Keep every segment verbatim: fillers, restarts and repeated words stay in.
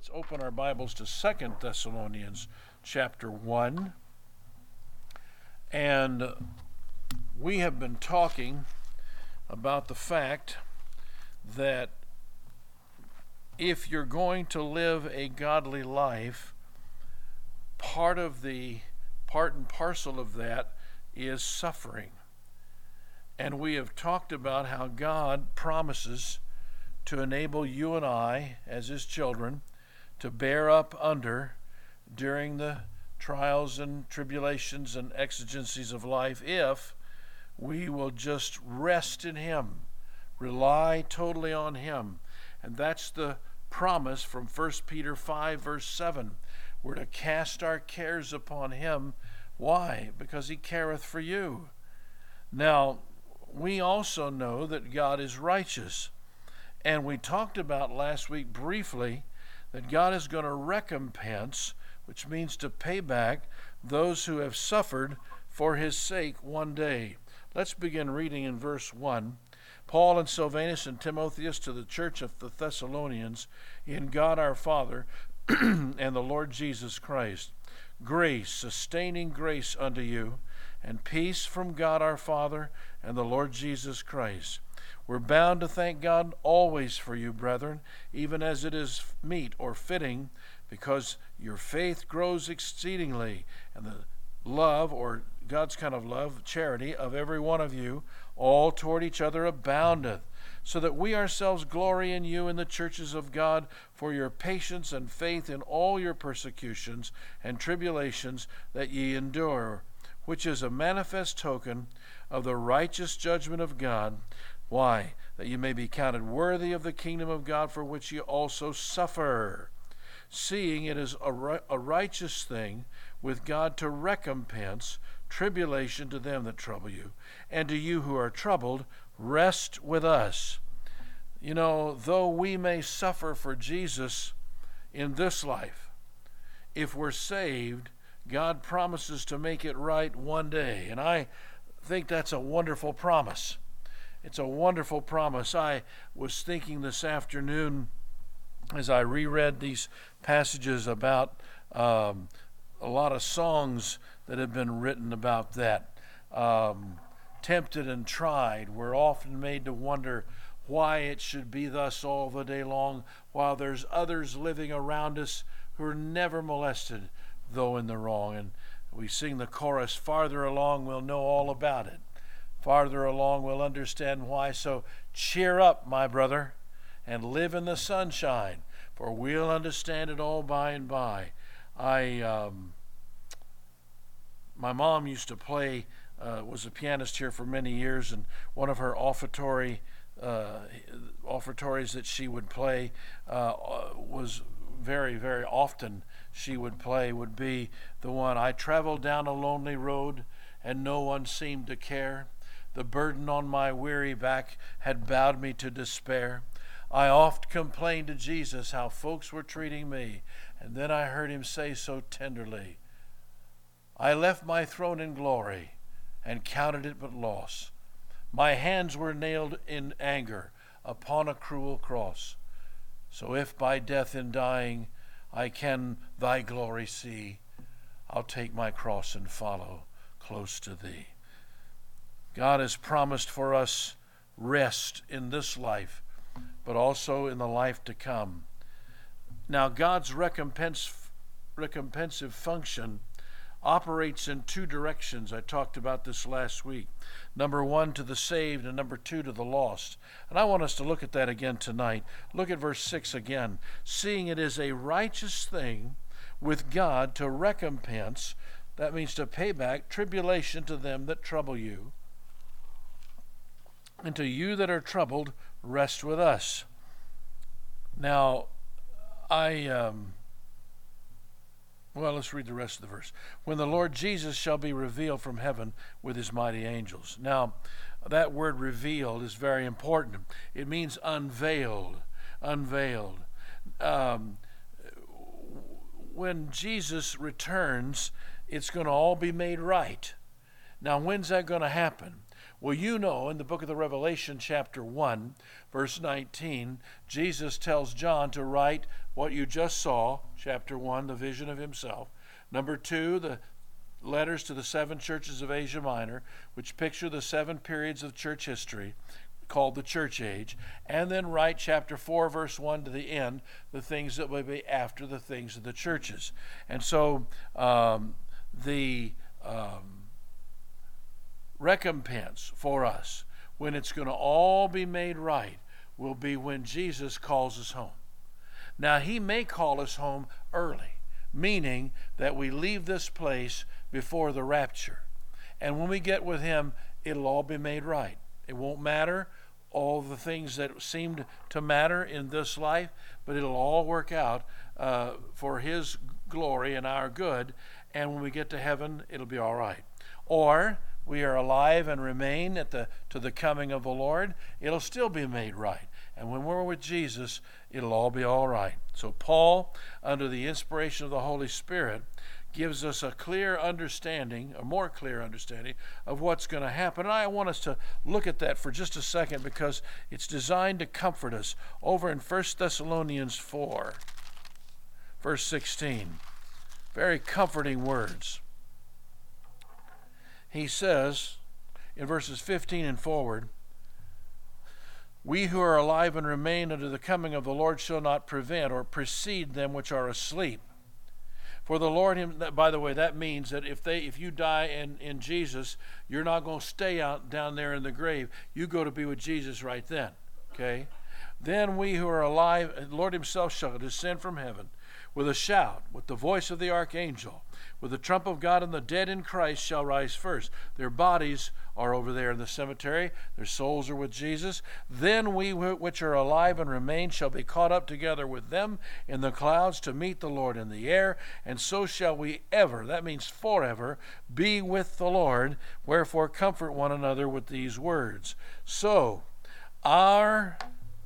Let's open our Bibles to Second Thessalonians chapter one. And we have been talking about the fact that if you're going to live a godly life, part of the part and parcel of that is suffering. And we have talked about how God promises to enable you and I, as his children, to bear up under during the trials and tribulations and exigencies of life if we will just rest in him, rely totally on him. And that's the promise from First Peter five verse seven. We're to cast our cares upon him. Why? Because he careth for you. Now, we also know that God is righteous. And we talked about last week briefly that God is going to recompense, which means to pay back, those who have suffered for his sake one day. Let's begin reading in verse one. Paul and Silvanus and Timotheus to the church of the Thessalonians, in God our Father and the Lord Jesus Christ. Grace, sustaining grace unto you, and peace from God our Father and the Lord Jesus Christ. We're bound to thank God always for you, brethren, even as it is meet or fitting, because your faith grows exceedingly, and the love, or God's kind of love, charity, of every one of you, all toward each other aboundeth, so that we ourselves glory in you in the churches of God for your patience and faith in all your persecutions and tribulations that ye endure, which is a manifest token of the righteous judgment of God. Why? That you may be counted worthy of the kingdom of God, for which you also suffer, seeing it is a, ri- a righteous thing with God to recompense tribulation to them that trouble you, and to you who are troubled, rest with us. You know, though we may suffer for Jesus in this life, if we're saved, God promises to make it right one day. And I think that's a wonderful promise. It's a wonderful promise. I was thinking this afternoon as I reread these passages about um, a lot of songs that have been written about that. Um, tempted and tried, we're often made to wonder why it should be thus all the day long, while there's others living around us who are never molested, though in the wrong. And we sing the chorus, farther along we'll know all about it. Farther along we'll understand why. So cheer up, my brother, and live in the sunshine, for we'll understand it all by and by. I, um, my mom used to play, uh, was a pianist here for many years, and one of her offertory, uh, offertories that she would play uh, was very, very often she would play would be the one, I traveled down a lonely road and no one seemed to care. The burden on my weary back had bowed me to despair. I oft complained to Jesus how folks were treating me, and then I heard him say so tenderly, I left my throne in glory and counted it but loss. My hands were nailed in anger upon a cruel cross. So if by death in dying I can thy glory see, I'll take my cross and follow close to thee. God has promised for us rest in this life, but also in the life to come. Now, God's recompense, recompensive function operates in two directions. I talked about this last week. Number one, to the saved, and number two, to the lost. And I want us to look at that again tonight. Look at verse six again. Seeing it is a righteous thing with God to recompense, that means to pay back, tribulation to them that trouble you, and to you that are troubled, rest with us. Now, I, um, well, let's read the rest of the verse. When the Lord Jesus shall be revealed from heaven with his mighty angels. Now, that word revealed is very important. It means unveiled, unveiled. Um, when Jesus returns, it's going to all be made right. Now, when's that going to happen? Well, you know, in the book of the Revelation, chapter one, verse nineteen, Jesus tells John to write what you just saw, chapter one, the vision of himself. Number two, the letters to the seven churches of Asia Minor, which picture the seven periods of church history, called the church age. And then write chapter four, verse one to the end, the things that will be after the things of the churches. And so um, the... Um, recompense for us when it's going to all be made right will be when Jesus calls us home. Now, he may call us home early, meaning that we leave this place before the rapture. And when we get with him, it'll all be made right. It won't matter all the things that seemed to matter in this life, but it'll all work out uh, for his glory and our good. And when we get to heaven, it'll be all right. Or we are alive and remain at the to the coming of the Lord, it'll still be made right. And when we're with Jesus, it'll all be all right. So Paul, under the inspiration of the Holy Spirit, gives us a clear understanding, a more clear understanding of what's going to happen. And I want us to look at that for just a second because it's designed to comfort us. Over in First Thessalonians four, verse sixteen, very comforting words. He says, in verses fifteen and forward, we who are alive and remain unto the coming of the Lord shall not prevent or precede them which are asleep. For the Lord, him, by the way, that means that if they, if you die in, in Jesus, you're not going to stay out down there in the grave. You go to be with Jesus right then. Okay? Then we who are alive, the Lord himself shall descend from heaven with a shout, with the voice of the archangel, with the trump of God, and the dead in Christ shall rise first. Their bodies are over there in the cemetery. Their souls are with Jesus. Then we which are alive and remain shall be caught up together with them in the clouds to meet the Lord in the air. And so shall we ever, that means forever, be with the Lord. Wherefore comfort one another with these words. So our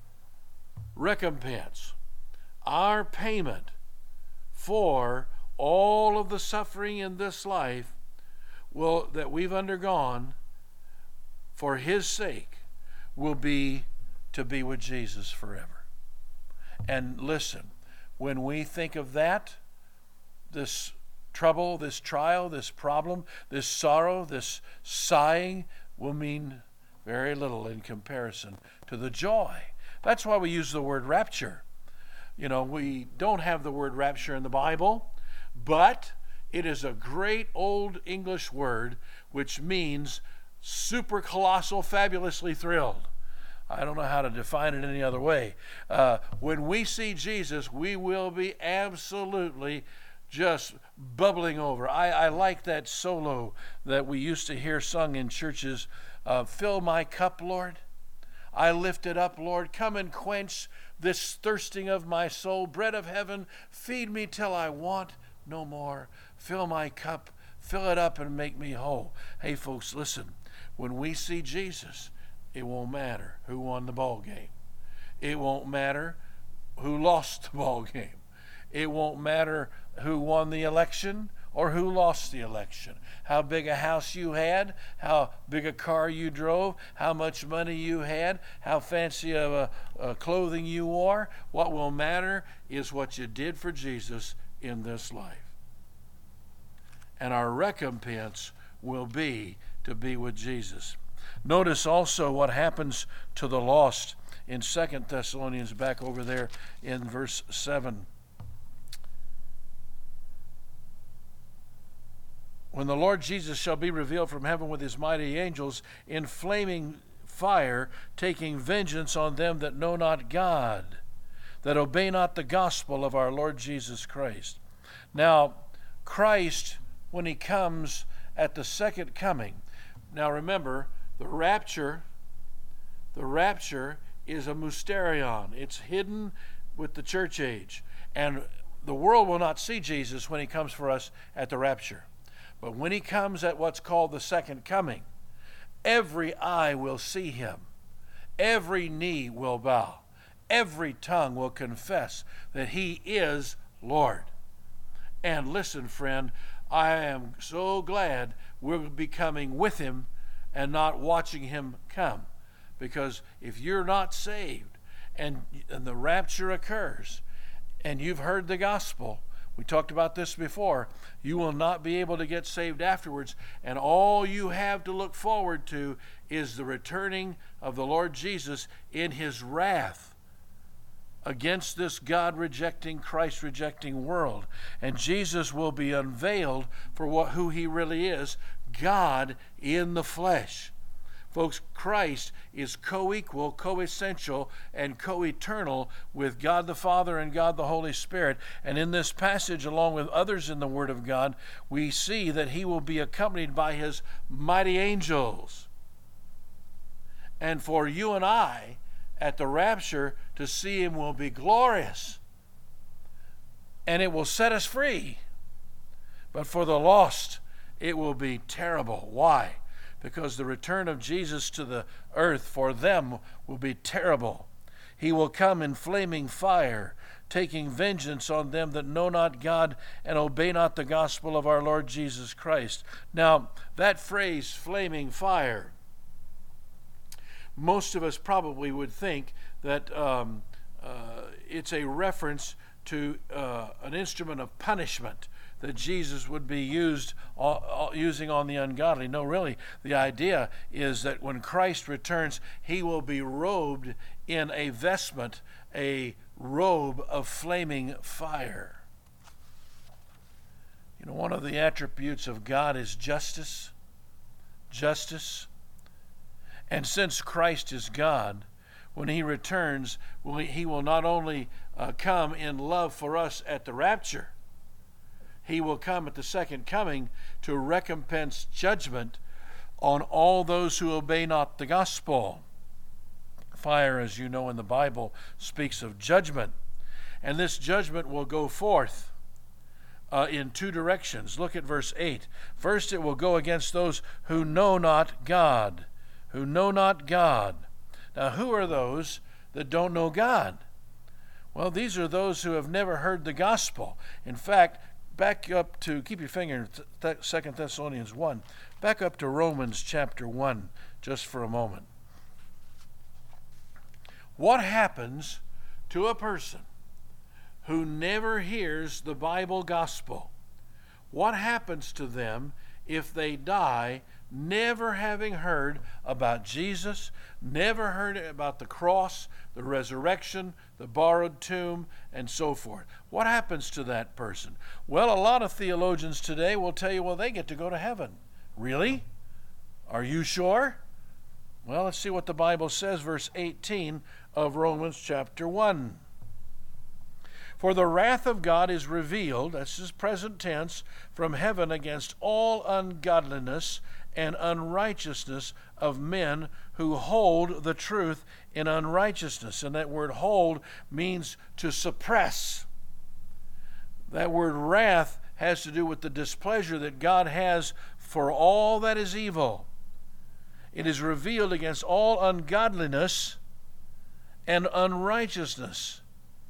recompense, our payment for all of the suffering in this life will that we've undergone for his sake will be to be with Jesus forever. And listen, when we think of that, this trouble, this trial, this problem, this sorrow, this sighing will mean very little in comparison to the joy. That's why we use the word rapture. You know, we don't have the word rapture in the Bible, but it is a great old English word which means super colossal, fabulously thrilled. I don't know how to define it any other way. Uh, when we see Jesus, we will be absolutely just bubbling over. I, I like that solo that we used to hear sung in churches. Uh, Fill my cup, Lord. I lift it up, Lord. Come and quench this thirsting of my soul. Bread of heaven, feed me till I want no more. Fill my cup, fill it up and make me whole. Hey folks, listen, when we see Jesus, it won't matter who won the ball game. It won't matter who lost the ball game. It won't matter who won the election or who lost the election. How big a house you had, how big a car you drove, how much money you had, how fancy of a, a clothing you wore. What will matter is what you did for Jesus in this life. And our recompense will be to be with Jesus. Notice also what happens to the lost in Second Thessalonians, back over there in verse seven. When the Lord Jesus shall be revealed from heaven with his mighty angels in flaming fire, taking vengeance on them that know not God, that obey not the gospel of our Lord Jesus Christ. Now, Christ, when he comes at the second coming, now remember, the rapture, the rapture is a mysterion. It's hidden with the church age. And the world will not see Jesus when he comes for us at the rapture. But when he comes at what's called the second coming, every eye will see him. Every knee will bow. Every tongue will confess that he is Lord. And listen, friend, I am so glad we'll be coming with him and not watching him come. Because if you're not saved and, and the rapture occurs and you've heard the gospel, we talked about this before, you will not be able to get saved afterwards, and all you have to look forward to is the returning of the Lord Jesus in his wrath against this God-rejecting, Christ-rejecting world. And Jesus will be unveiled for what who he really is, God in the flesh. Folks, Christ is co-equal, co-essential, and co-eternal with God the Father and God the Holy Spirit. And in this passage, along with others in the Word of God, we see that he will be accompanied by his mighty angels. And for you and I, at the rapture, to see him will be glorious. And it will set us free. But for the lost, it will be terrible. Why? Because the return of Jesus to the earth for them will be terrible. He will come in flaming fire, taking vengeance on them that know not God and obey not the gospel of our Lord Jesus Christ. Now, that phrase, flaming fire, most of us probably would think that um, uh, it's a reference to uh, an instrument of punishment that Jesus would be used uh, using on the ungodly. No, really, the idea is that when Christ returns, he will be robed in a vestment, a robe of flaming fire. You know, one of the attributes of God is justice. Justice. And since Christ is God, when he returns, he will not only uh, come in love for us at the rapture, he will come at the second coming to recompense judgment on all those who obey not the gospel. Fire, as you know in the Bible, speaks of judgment. And this judgment will go forth uh, in two directions. Look at verse eight. First, it will go against those who know not God. Who know not God. Now, who are those that don't know God? Well, these are those who have never heard the gospel. In fact, back up to, keep your finger in Second Thessalonians one, back up to Romans chapter one just for a moment. What happens to a person who never hears the Bible gospel? What happens to them if they die never having heard about Jesus, never heard about the cross, the resurrection, the borrowed tomb, and so forth? What happens to that person? Well, a lot of theologians today will tell you, well, they get to go to heaven. Really? Are you sure? Well, let's see what the Bible says, verse eighteen of Romans chapter one. For the wrath of God is revealed, that's his present tense, from heaven against all ungodliness and unrighteousness of men who hold the truth in unrighteousness. And that word hold means to suppress. That word wrath has to do with the displeasure that God has for all that is evil. It is revealed against all ungodliness and unrighteousness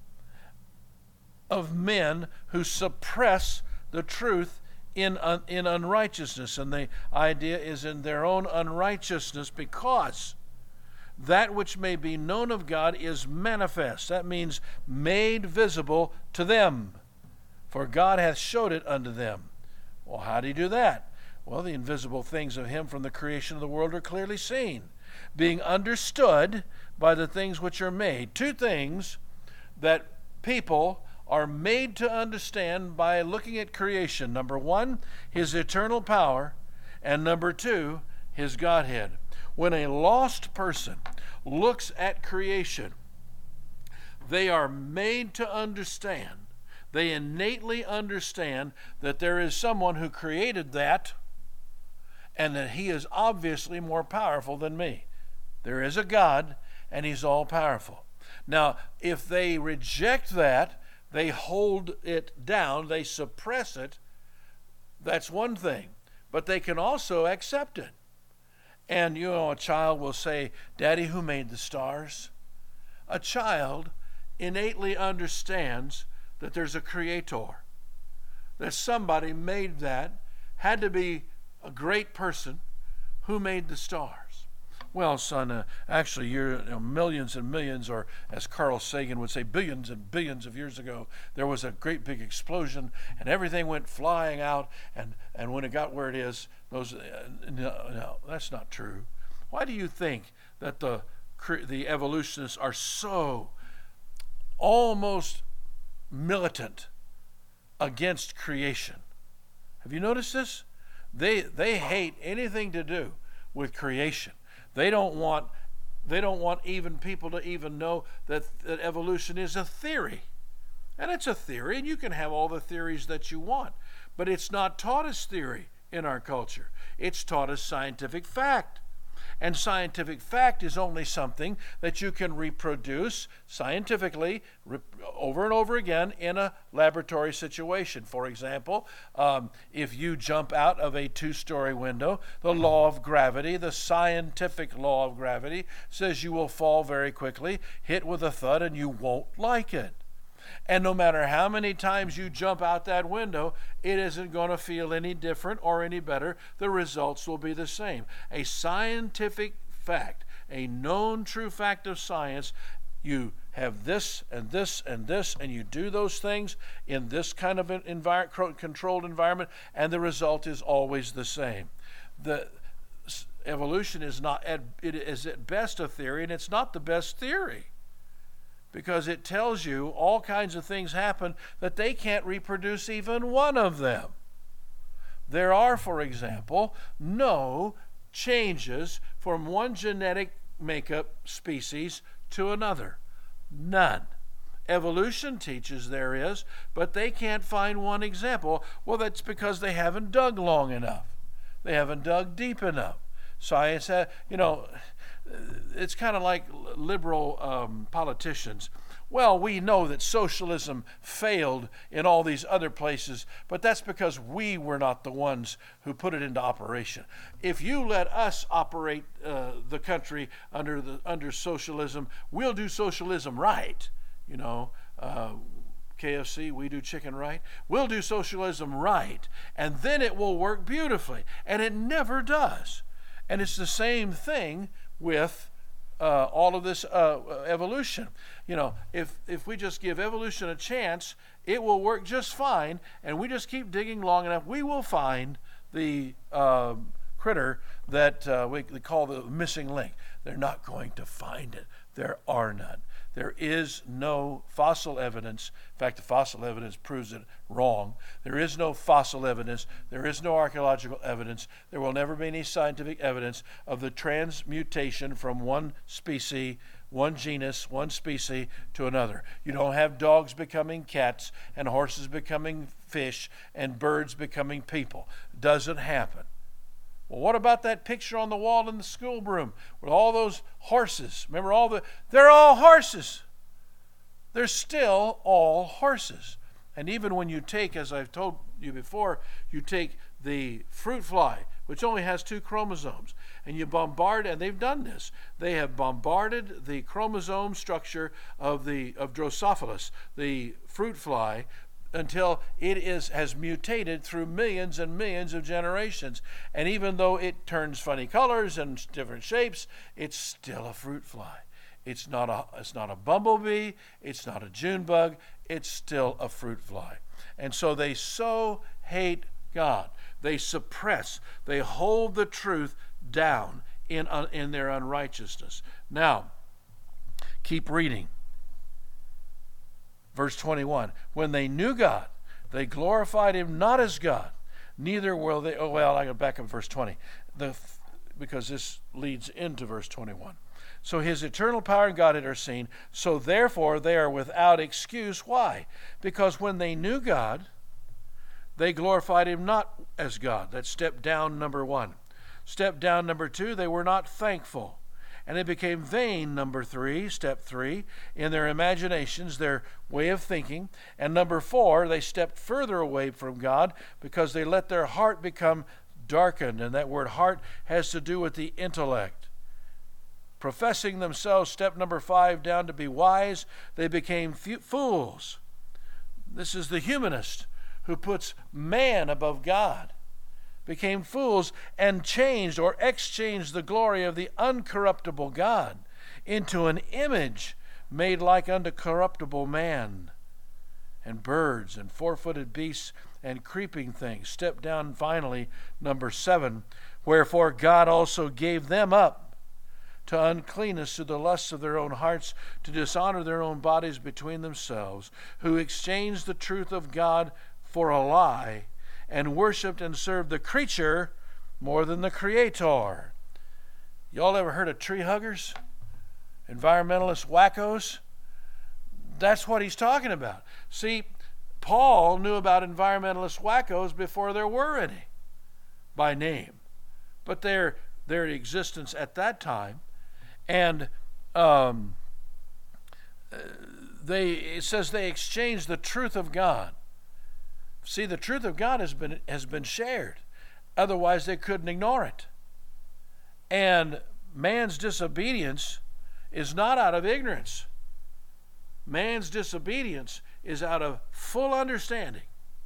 of men who suppress the truth in, un, in unrighteousness. And the idea is in their own unrighteousness, because that which may be known of God is manifest. That means made visible to them, for God hath showed it unto them. Well, how do you do that? Well, the invisible things of him from the creation of the world are clearly seen, being understood by the things which are made. Two things that people are made to understand by looking at creation. Number one, his eternal power, and number two, his Godhead. When a lost person looks at creation, they are made to understand, they innately understand that there is someone who created that, and that he is obviously more powerful than me. There is a God, and he's all powerful. Now, if they reject that, they hold it down, they suppress it, that's one thing. But they can also accept it. And, you know, a child will say, Daddy, who made the stars? A child innately understands that there's a creator, that somebody made that, had to be a great person who made the stars? Well, son, uh, actually, you're, you know, millions and millions, or as Carl Sagan would say, billions and billions of years ago, there was a great big explosion, and everything went flying out, and, and when it got where it is, those, uh, no, no, that's not true. Why do you think that the the evolutionists are so almost militant against creation? Have you noticed this? They they hate anything to do with creation. They don't want they don't want even people to even know that, that evolution is a theory. And it's a theory, and you can have all the theories that you want, but it's not taught as theory in our culture. It's taught as scientific fact. And scientific fact is only something that you can reproduce scientifically re- over and over again in a laboratory situation. For example, um, if you jump out of a two-story window, the law of gravity, the scientific law of gravity, says you will fall very quickly, hit with a thud, and you won't like it. And no matter how many times you jump out that window, it isn't going to feel any different or any better. The results will be the same. A scientific fact, a known true fact of science, you have this and this and this, and you do those things in this kind of an envir- controlled environment, and the result is always the same. The evolution is not at, it is at best a theory, and it's not the best theory, because it tells you all kinds of things happen that they can't reproduce even one of them. There are, for example, no changes from one genetic makeup species to another. None. Evolution teaches there is, but they can't find one example. Well, that's because they haven't dug long enough. They haven't dug deep enough. Science, has, you know, it's kind of like liberal um, politicians. Well, we know that socialism failed in all these other places, but that's because we were not the ones who put it into operation. If you let us operate uh, the country under the under socialism, we'll do socialism right. You know, uh, K F C, we do chicken right. We'll do socialism right, and then it will work beautifully. And it never does. And it's the same thing with uh, all of this uh, evolution. You know, if if we just give evolution a chance, it will work just fine, and we just keep digging long enough, we will find the uh, critter that uh, we call the missing link. They're not going to find it. There are none. There is no fossil evidence. In fact, the fossil evidence proves it wrong. There is no fossil evidence. There is no archaeological evidence. There will never be any scientific evidence of the transmutation from one species, one genus, one species to another. You don't have dogs becoming cats and horses becoming fish and birds becoming people. It doesn't happen. Well, what about that picture on the wall in the schoolroom with all those horses? Remember all the, they're all horses. They're still all horses. And even when you take, as I've told you before, you take the fruit fly, which only has two chromosomes, and you bombard, and they've done this, they have bombarded the chromosome structure of the of Drosophilus, the fruit fly, until it is has mutated through millions and millions of generations. And even though it turns funny colors and different shapes, it's still a fruit fly. It's not a it's not a bumblebee, it's not a June bug, it's still a fruit fly. And so they so hate God. They suppress, they hold the truth down in uh, in their unrighteousness. Now, keep reading. Verse twenty-one, when they knew God, they glorified him not as God, neither will they, oh well, I got back up verse twenty, the, because this leads into verse twenty-one. So his eternal power and Godhead are seen, so therefore they are without excuse. Why? Because when they knew God, they glorified him not as God. That's step down number one. Step down number two, they were not thankful. And they became vain, number three, step three, in their imaginations, their way of thinking. And number four, they stepped further away from God because they let their heart become darkened. And that word heart has to do with the intellect. Professing themselves, step number five, down to be wise, they became fools. This is the humanist who puts man above God. became fools, and changed or exchanged the glory of the uncorruptible God into an image made like unto corruptible man, and birds, and four-footed beasts, and creeping things. Step down finally, number seven. Wherefore God also gave them up to uncleanness through the lusts of their own hearts, to dishonor their own bodies between themselves, who exchanged the truth of God for a lie, and worshipped and served the creature more than the Creator. Y'all ever heard of tree huggers? Environmentalist wackos? That's what he's talking about. See, Paul knew about environmentalist wackos before there were any, by name. But their their existence at that time, and um, they it says they exchanged the truth of God. See, the truth of God has been has been shared. Otherwise, they couldn't ignore it. And man's disobedience is not out of ignorance. Man's disobedience is out of full understanding.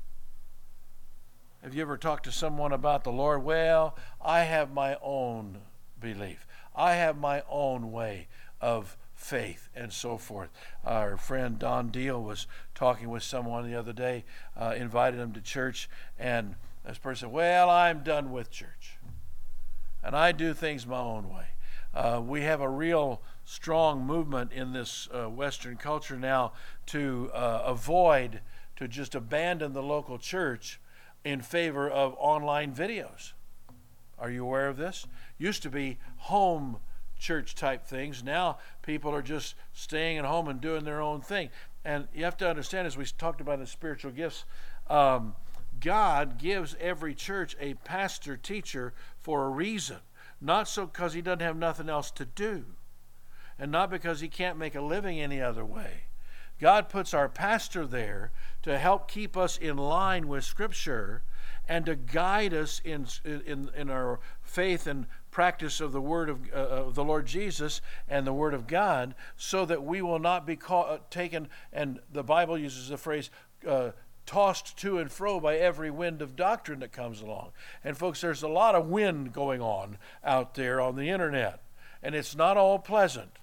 Have you ever talked to someone about the Lord? Well, I have my own belief. I have my own way of faith and so forth. Our friend Don Deal was talking with someone the other day, uh, invited him to church, and this person said, well, I'm done with church, and I do things my own way. Uh, we have a real strong movement in this uh, Western culture now to uh, avoid, to just abandon the local church in favor of online videos. Are you aware of this? Used to be home church type things. Now people are just staying at home and doing their own thing. And you have to understand, as we talked about in spiritual gifts, um, God gives every church a pastor teacher for a reason. Not so because he doesn't have nothing else to do, and not because he can't make a living any other way. God puts our pastor there to help keep us in line with Scripture and to guide us in in, in our faith and practice of the Word of, uh, of the Lord Jesus and the Word of God, so that we will not be caught, uh, taken, and the Bible uses the phrase, uh, tossed to and fro by every wind of doctrine that comes along. And folks, there's a lot of wind going on out there on the internet, and it's not all pleasant.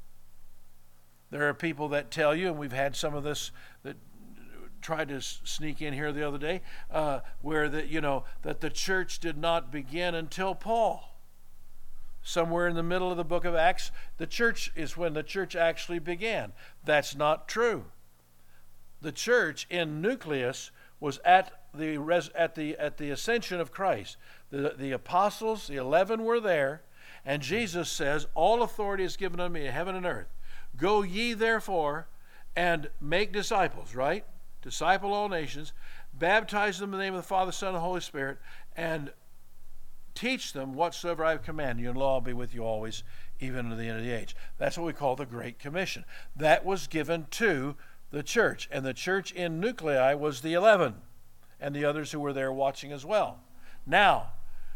There are people that tell you, and we've had some of this that tried to sneak in here the other day, uh, where that you know that the church did not begin until Paul. Somewhere in the middle of the book of Acts, the church is when the church actually began. That's not true. The church in Nucleus was at the res, at the at the ascension of Christ. The the apostles, the eleven, were there, and Jesus says, "All authority is given unto me in heaven and earth. Go ye therefore and make disciples," right? Disciple all nations, baptize them in the name of the Father, Son, and Holy Spirit, and teach them whatsoever I have commanded you, and lo, I'll be with you always, even to the end of the age. That's what we call the Great Commission. That was given to the church, and the church in Nuclei was the eleven, and the others who were there watching as well. Now,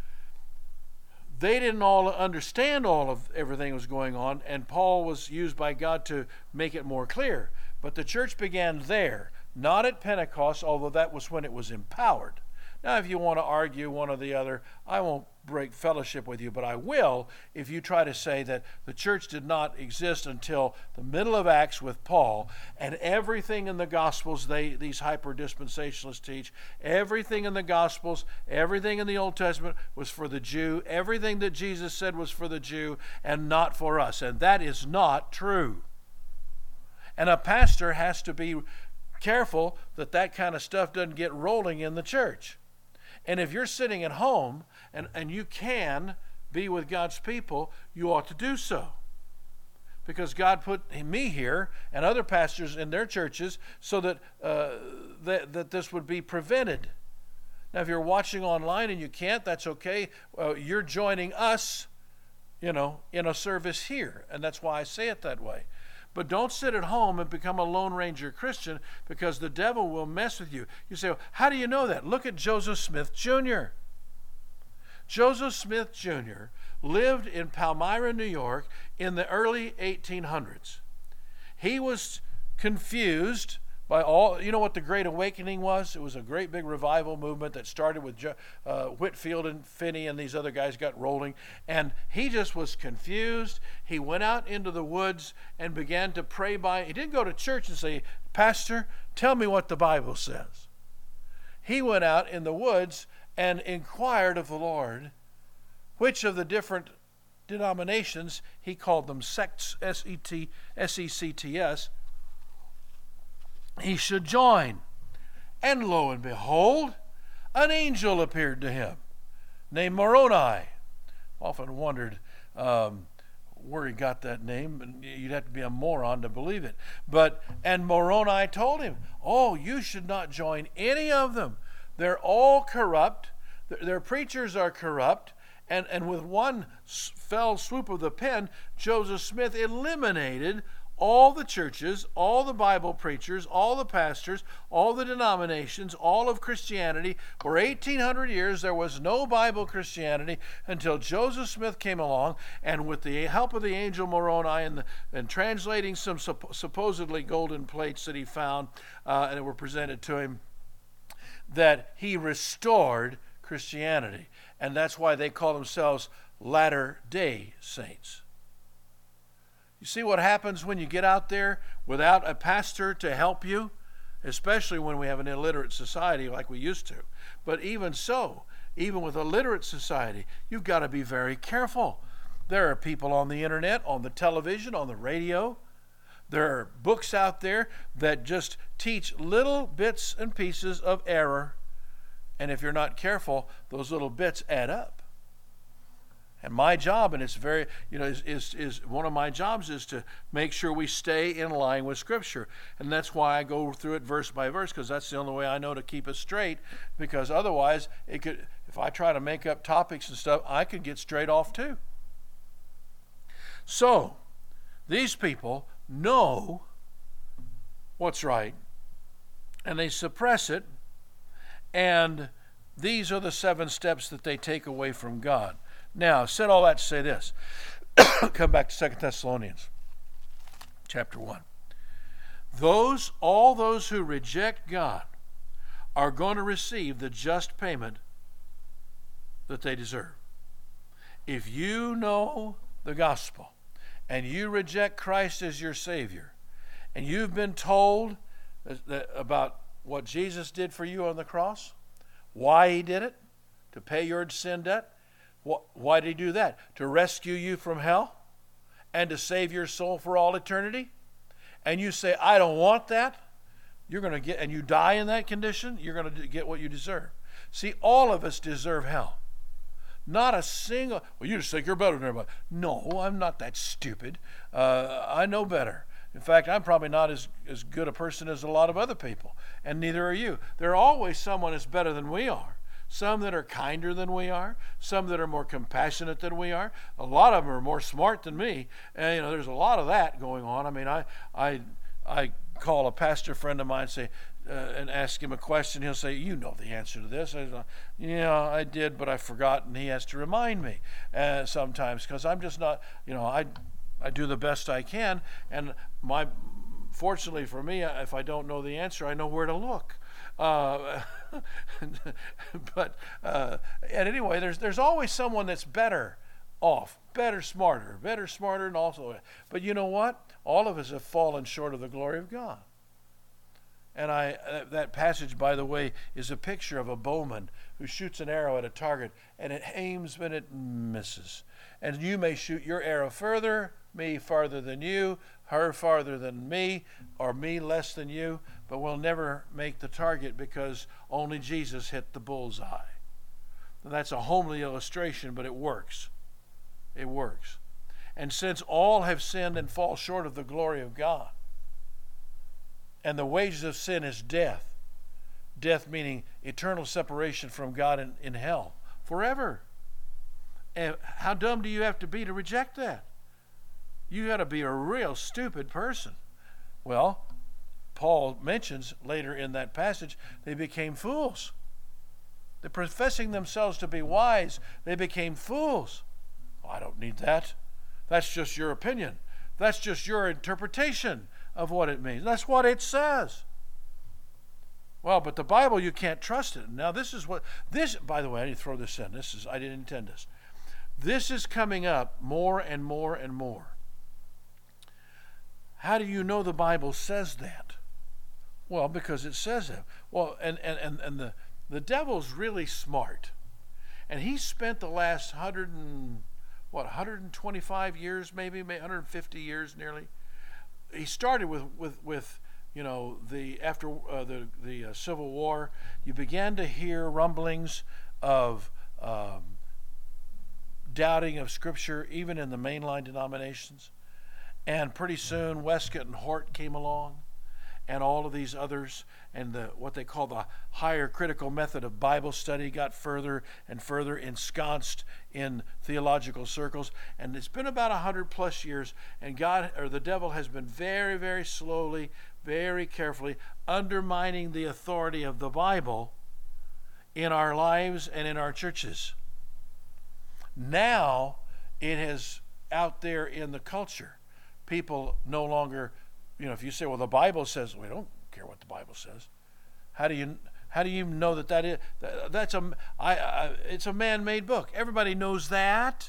they didn't all understand all of everything that was going on, and Paul was used by God to make it more clear. But the church began there, not at Pentecost, although that was when it was empowered. Now, if you want to argue one or the other, I won't break fellowship with you, but I will if you try to say that the church did not exist until the middle of Acts with Paul, and everything in the Gospels, they these hyper-dispensationalists teach, everything in the Gospels, everything in the Old Testament was for the Jew, everything that Jesus said was for the Jew and not for us, and that is not true. And a pastor has to be careful that that kind of stuff doesn't get rolling in the church. And if you're sitting at home and, and you can be with God's people, you ought to do so. Because God put me here and other pastors in their churches so that, uh, that, that this would be prevented. Now, if you're watching online and you can't, that's okay. Uh, you're joining us, you know, in a service here. And that's why I say it that way. But don't sit at home and become a Lone Ranger Christian, because the devil will mess with you. You say, well, how do you know that? Look at Joseph Smith Junior Joseph Smith Junior lived in Palmyra, New York in the early eighteen hundreds. He was confused by all. You know what the Great Awakening was? It was a great big revival movement that started with uh, Whitfield and Finney, and these other guys got rolling. And he just was confused. He went out into the woods and began to pray by. He didn't go to church and say, "Pastor, tell me what the Bible says." He went out in the woods and inquired of the Lord which of the different denominations, he called them sects, S E T S E C T S, he should join. And lo and behold, an angel appeared to him named Moroni. Often wondered um, where he got that name, and you'd have to be a moron to believe it. But and Moroni told him, "Oh, you should not join any of them. They're all corrupt. Their, their preachers are corrupt." And, and with one fell swoop of the pen, Joseph Smith eliminated all the churches, all the Bible preachers, all the pastors, all the denominations, all of Christianity. For eighteen hundred years, there was no Bible Christianity until Joseph Smith came along, and with the help of the angel Moroni and, the, and translating some supp- supposedly golden plates that he found uh, and that were presented to him, that he restored Christianity. And that's why they call themselves Latter-day Saints. You see what happens when you get out there without a pastor to help you, especially when we have an illiterate society like we used to. But even so, even with a literate society, you've got to be very careful. There are people on the internet, on the television, on the radio. There are books out there that just teach little bits and pieces of error. And if you're not careful, those little bits add up. And my job, and it's very, you know, is, is, is one of my jobs is to make sure we stay in line with Scripture. And that's why I go through it verse by verse, because that's the only way I know to keep it straight. Because otherwise, it could, if I try to make up topics and stuff, I could get straight off too. So, these people know what's right, and they suppress it. And these are the seven steps that they take away from God. Now, I said all that to say this. Come back to Second Thessalonians chapter one. Those, all those who reject God are going to receive the just payment that they deserve. If you know the gospel and you reject Christ as your Savior, and you've been told that, that, about what Jesus did for you on the cross, why he did it, to pay your sin debt. Why did he do that? To rescue you from hell and to save your soul for all eternity. And you say, "I don't want that," you're going to get, and you die in that condition, you're going to get what you deserve. See, all of us deserve hell. Not a single, well, you just think you're better than everybody. No, I'm not that stupid. Uh, I know better. In fact, I'm probably not as, as good a person as a lot of other people, and neither are you. There are always someone that's better than we are. Some that are kinder than we are, some that are more compassionate than we are. A lot of them are more smart than me, and you know, there's a lot of that going on. I mean, I I I call a pastor friend of mine and say, uh, and ask him a question. He'll say, "You know the answer to this." I say, "Yeah, I did, but I forgot," and he has to remind me uh, sometimes, because I'm just not, you know, I. I do the best I can, and my, fortunately for me, if I don't know the answer, I know where to look. Uh, but uh, and anyway, there's there's always someone that's better off, better, smarter, better, smarter, and also. But you know what? All of us have fallen short of the glory of God. And I uh, that passage, by the way, is a picture of a bowman who shoots an arrow at a target, and it aims and it misses. And you may shoot your arrow further, me farther than you, her farther than me, or me less than you, but we'll never make the target because only Jesus hit the bullseye. And that's a homely illustration, but it works. It works. And since all have sinned and fall short of the glory of God, and the wages of sin is death, death meaning eternal separation from God in, in hell, forever. And how dumb do you have to be to reject that? You got to be a real stupid person. Well, Paul mentions later in that passage, they became fools. They're professing themselves to be wise. They became fools. Oh, I don't need that. That's just your opinion. That's just your interpretation of what it means. That's what it says. Well, but the Bible, you can't trust it. Now, this is what, this, by the way, I need to throw this in. This is, I didn't intend this. This is coming up more and more and more. How do you know the Bible says that? Well, because it says it. Well, and, and, and, and the, the devil's really smart. And he spent the last hundred and, what, one hundred twenty-five years maybe, maybe one hundred fifty years nearly. He started with, with, with you know, the after uh, the the uh, Civil War, you began to hear rumblings of um, doubting of Scripture, even in the mainline denominations. And pretty soon, Westcott and Hort came along, and all of these others, and the what they call the higher critical method of Bible study got further and further ensconced in theological circles. And it's been about a hundred plus years, and God or the devil has been very, very slowly, very carefully undermining the authority of the Bible in our lives and in our churches. Now it is out there in the culture. People no longer, you know, if you say, well, the Bible says, we don't care what the Bible says. How do you how do you know that that is that, that's a I, I it's a man-made book? Everybody knows that.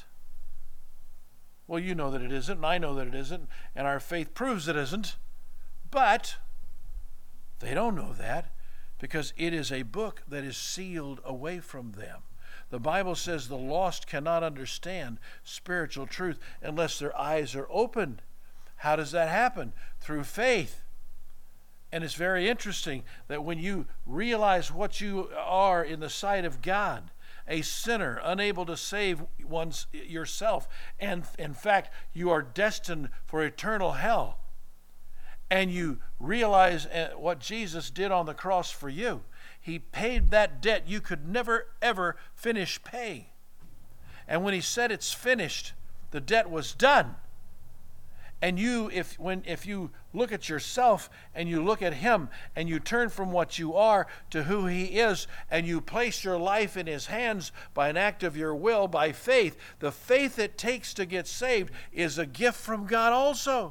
Well, you know that it isn't, and I know that it isn't, and our faith proves it isn't. But they don't know that because it is a book that is sealed away from them. The Bible says the lost cannot understand spiritual truth unless their eyes are opened. How does that happen? Through faith. And it's very interesting that when you realize what you are in the sight of God, a sinner unable to save one's yourself, and in fact you are destined for eternal hell, and you realize what Jesus did on the cross for you. He paid that debt you could never ever finish paying. And when he said it's finished, the debt was done. And you, if when if you look at yourself and you look at him and you turn from what you are to who he is, and you place your life in his hands by an act of your will, by faith, the faith it takes to get saved is a gift from God also.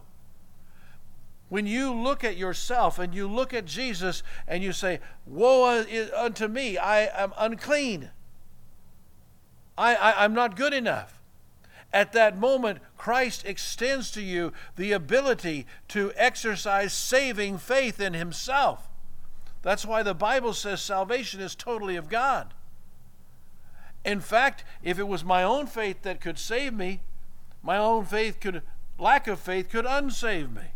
When you look at yourself and you look at Jesus and you say, woe unto me, I am unclean. I, I, I'm not good enough. At that moment, Christ extends to you the ability to exercise saving faith in himself. That's why the Bible says salvation is totally of God. In fact, if it was my own faith that could save me, my own faith could, lack of faith could unsave me.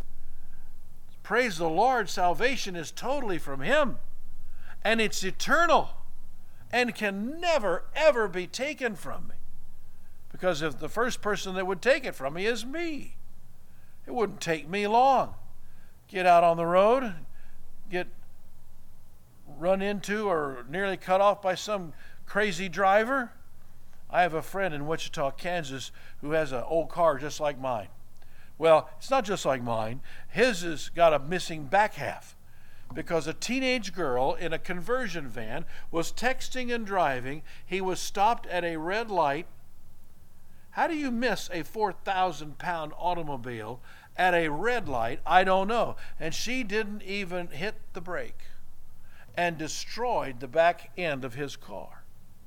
Praise the Lord, salvation is totally from him, and it's eternal and can never, ever be taken from me. Because if the first person that would take it from me is me, it wouldn't take me long. Get out on the road, get run into or nearly cut off by some crazy driver. I have a friend in Wichita, Kansas, who has an old car just like mine. Well, it's not just like mine. His has got a missing back half because a teenage girl in a conversion van was texting and driving. He was stopped at a red light. How do you miss a four thousand pound automobile at a red light? I don't know. And she didn't even hit the brake and destroyed the back end of his car.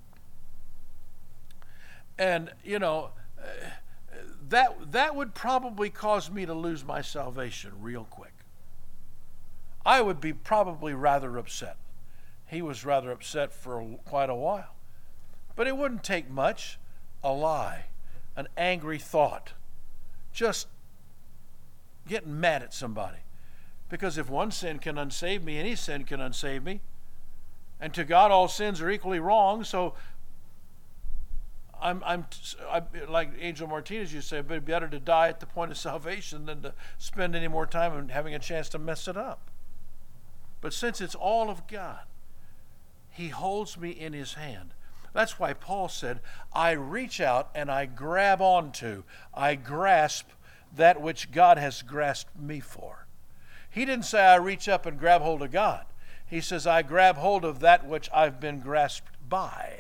And, you know, that that would probably cause me to lose my salvation real quick. I would be probably rather upset. He was rather upset for a, quite a while. But it wouldn't take much. A lie, an angry thought, just getting mad at somebody. Because if one sin can unsave me, any sin can unsave me. And to God all sins are equally wrong, so I'm, I'm, I'm like Angel Martinez used to say, it'd be better to die at the point of salvation than to spend any more time and having a chance to mess it up. But since it's all of God, he holds me in his hand. That's why Paul said, I reach out and I grab onto, I grasp that which God has grasped me for. He didn't say I reach up and grab hold of God. He says I grab hold of that which I've been grasped by.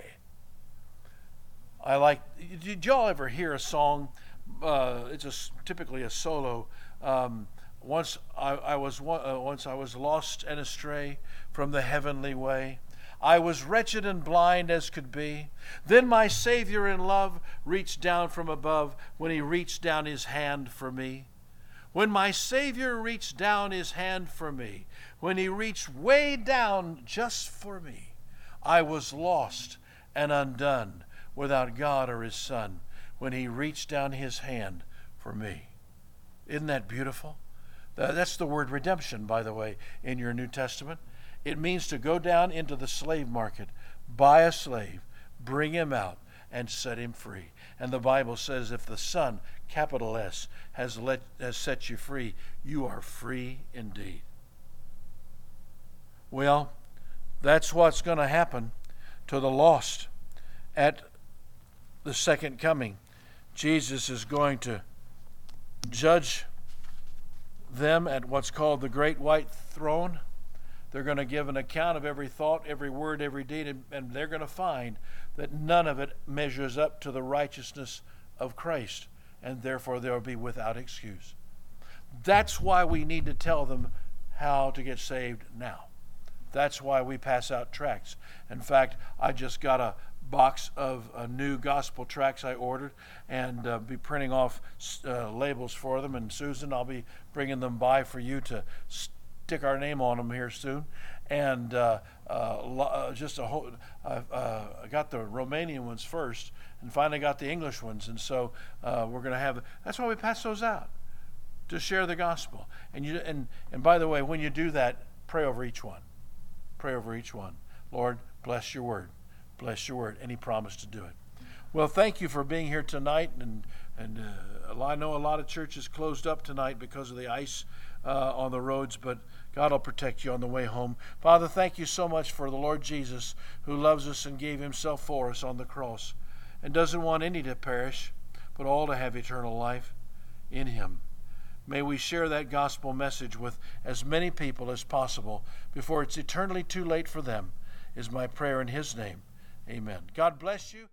I like, did y'all ever hear a song, uh, it's a, typically a solo, um, once I, I was uh, once I was lost and astray from the heavenly way. I was wretched and blind as could be. Then my Savior in love reached down from above when he reached down his hand for me. When my Savior reached down his hand for me, when he reached way down just for me, I was lost and undone without God or his Son when he reached down his hand for me. Isn't that beautiful? That's the word redemption, by the way, in your New Testament. It means to go down into the slave market, buy a slave, bring him out, and set him free. And the Bible says if the Son, capital S, has, let, has set you free, you are free indeed. Well, that's what's going to happen to the lost at the second coming. Jesus is going to judge them at what's called the Great White Throne. They're going to give an account of every thought, every word, every deed, and, and they're going to find that none of it measures up to the righteousness of Christ, and therefore they'll be without excuse. That's why we need to tell them how to get saved now. That's why we pass out tracts. In fact, I just got a box of uh, new gospel tracts I ordered, and uh, be printing off uh, labels for them. And Susan, I'll be bringing them by for you to stick our name on them here soon. And uh, uh, just a whole, uh, uh, I got the Romanian ones first, and finally got the English ones. And so uh, we're going to have. That's why we pass those out, to share the gospel. And you and and by the way, when you do that, pray over each one. Pray over each one. Lord, bless your word. Bless your word. And he promised to do it. Well, thank you for being here tonight. And and uh, I know a lot of churches closed up tonight because of the ice uh, on the roads, but God will protect you on the way home. Father, thank you so much for the Lord Jesus, who loves us and gave himself for us on the cross and doesn't want any to perish, but all to have eternal life in him. May we share that gospel message with as many people as possible before it's eternally too late for them, is my prayer in his name. Amen. God bless you.